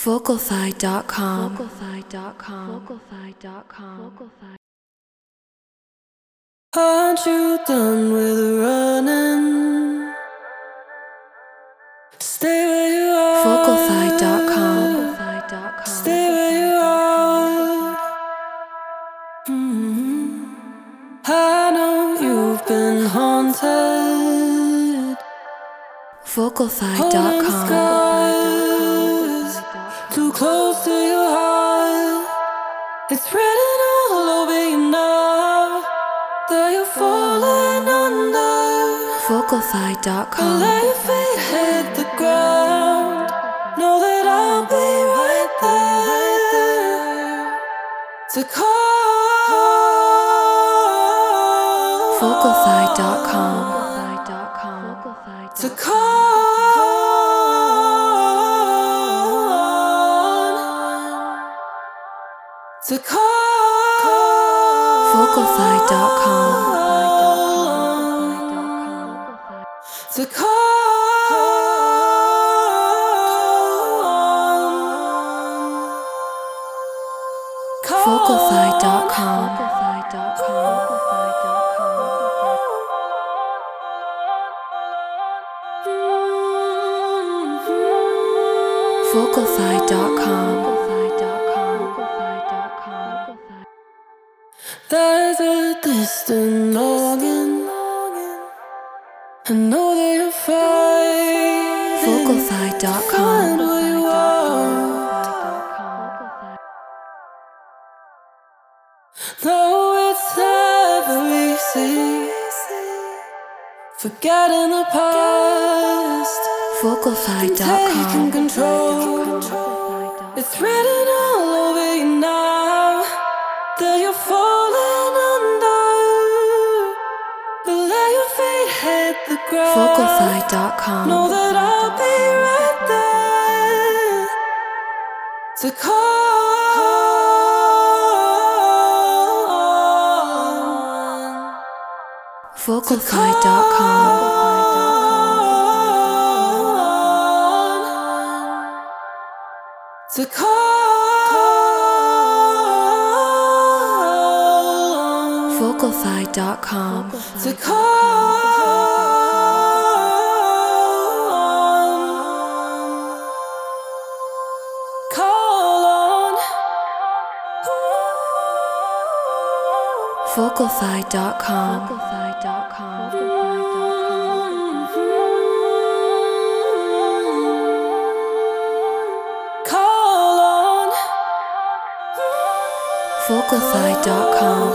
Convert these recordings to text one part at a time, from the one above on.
Vocalfy.com. Aren't you done with running? Stay where you are. Vocalfy.com. Stay where you are. I know you've been haunted. Holding Vocalfy.com. scars too close to your heart. It's written all over you now that you're falling under. Vocalfy.com. Let your feet hit the ground. Know that I'll be right there to call. Vocalfy.com. To call. To call. Vocalfy.com. To call. Vocalfy.com. Vocalfy.com. There's a distant longing. I know that you're fine. Vocalfy.com. Find what you want. Though it's never easy forgetting the past. Taking Vocalfy.com. control. It's written all over you now that you're falling under. But let your feet hit the ground. Vocalfy.com. Know that I'll be right there to call. Vocalfy.com. To call. Vocalfy.com. To call. Call on. Vocalfy.com. Call on. Vocalfy.com.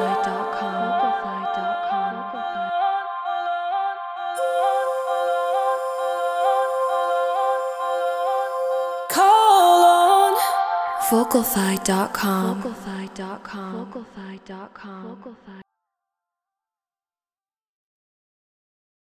Call on. Vocalfy.com.